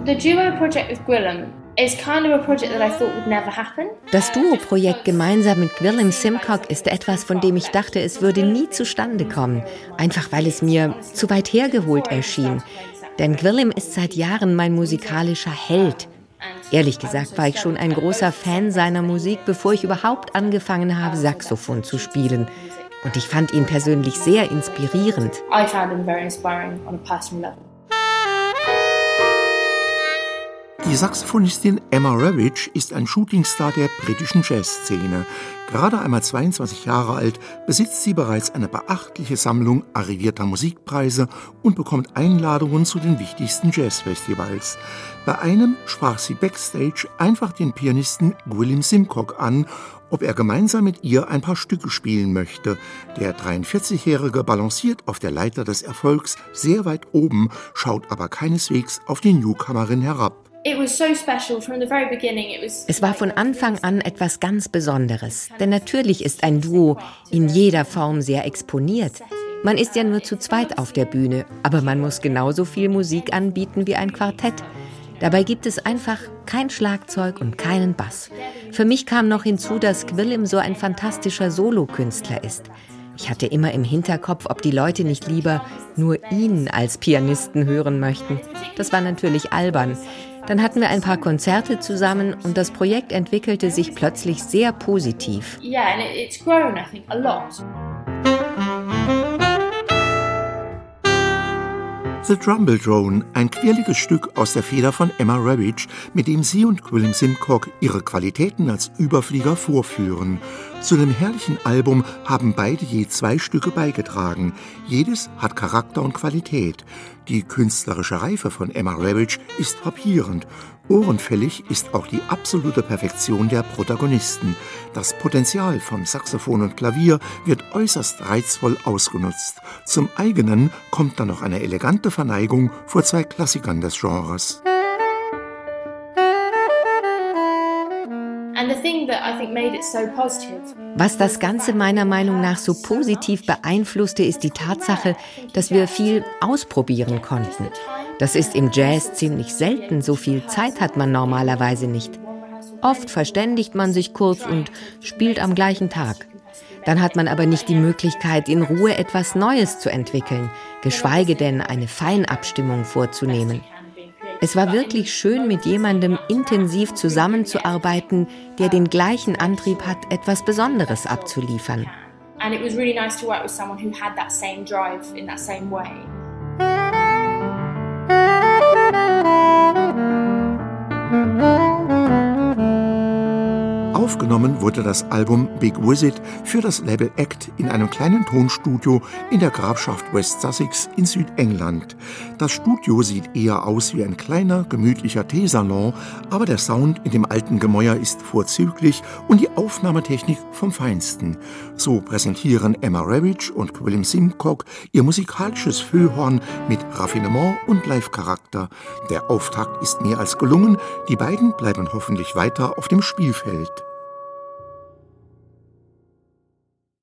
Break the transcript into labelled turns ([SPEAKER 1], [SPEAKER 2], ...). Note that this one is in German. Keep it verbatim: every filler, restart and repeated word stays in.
[SPEAKER 1] The duo project with Gwilym is kind of a project that I thought would never happen.
[SPEAKER 2] Das Duo-Projekt gemeinsam mit Gwilym Simcock ist etwas, von dem ich dachte, es würde nie zustande kommen. Einfach weil es mir zu weit hergeholt erschien. Denn Gwilym ist seit Jahren mein musikalischer Held. Ehrlich gesagt war ich schon ein großer Fan seiner Musik, bevor ich überhaupt angefangen habe, Saxophon zu spielen. Und ich fand ihn persönlich sehr inspirierend.
[SPEAKER 1] I found him very inspiring on a personal level.
[SPEAKER 3] Die Saxophonistin Emma Ravitch ist ein Shootingstar der britischen Jazzszene. Gerade einmal zweiundzwanzig Jahre alt, besitzt sie bereits eine beachtliche Sammlung arrivierter Musikpreise und bekommt Einladungen zu den wichtigsten Jazzfestivals. Bei einem sprach sie backstage einfach den Pianisten Gwilym Simcock an, ob er gemeinsam mit ihr ein paar Stücke spielen möchte. Der dreiundvierzigjährige balanciert auf der Leiter des Erfolgs sehr weit oben, schaut aber keineswegs auf die Newcomerin herab.
[SPEAKER 2] Es war von Anfang an etwas ganz Besonderes, denn natürlich ist ein Duo in jeder Form sehr exponiert. Man ist ja nur zu zweit auf der Bühne, aber man muss genauso viel Musik anbieten wie ein Quartett. Dabei gibt es einfach kein Schlagzeug und keinen Bass. Für mich kam noch hinzu, dass Gwilym so ein fantastischer Solokünstler ist. Ich hatte immer im Hinterkopf, ob die Leute nicht lieber nur ihn als Pianisten hören möchten. Das war natürlich albern. Dann hatten wir ein paar Konzerte zusammen und das Projekt entwickelte sich plötzlich sehr positiv.
[SPEAKER 1] Yeah, and it's grown, I think, a lot.
[SPEAKER 3] The Drumble Drone, ein quirliges Stück aus der Feder von Emma Ravitch, mit dem sie und Gwilym Simcock ihre Qualitäten als Überflieger vorführen. Zu dem herrlichen Album haben beide je zwei Stücke beigetragen. Jedes hat Charakter und Qualität. Die künstlerische Reife von Emma Ravitch ist frappierend. Ohrenfällig ist auch die absolute Perfektion der Protagonisten. Das Potenzial von Saxophon und Klavier wird äußerst reizvoll ausgenutzt. Zum eigenen kommt dann noch eine elegante Verneigung vor zwei Klassikern des Genres.
[SPEAKER 2] Was das Ganze meiner Meinung nach so positiv beeinflusste, ist die Tatsache, dass wir viel ausprobieren konnten. Das ist im Jazz ziemlich selten, so viel Zeit hat man normalerweise nicht. Oft verständigt man sich kurz und spielt am gleichen Tag. Dann hat man aber nicht die Möglichkeit, in Ruhe etwas Neues zu entwickeln, geschweige denn eine Feinabstimmung vorzunehmen. Es war wirklich schön, mit jemandem intensiv zusammenzuarbeiten, der den gleichen Antrieb hat, etwas Besonderes abzuliefern.
[SPEAKER 1] And it was really nice to work with someone who had that same drive in that same way.
[SPEAKER 3] Aufgenommen wurde das Album Big Visit für das Label Act in einem kleinen Tonstudio in der Grafschaft West Sussex in Südengland. Das Studio sieht eher aus wie ein kleiner, gemütlicher Teesalon, aber der Sound in dem alten Gemäuer ist vorzüglich und die Aufnahmetechnik vom Feinsten. So präsentieren Emma Ravitch und Gwilym Simcock ihr musikalisches Füllhorn mit Raffinement und Live-Charakter. Der Auftakt ist mehr als gelungen, die beiden bleiben hoffentlich weiter auf dem Spielfeld.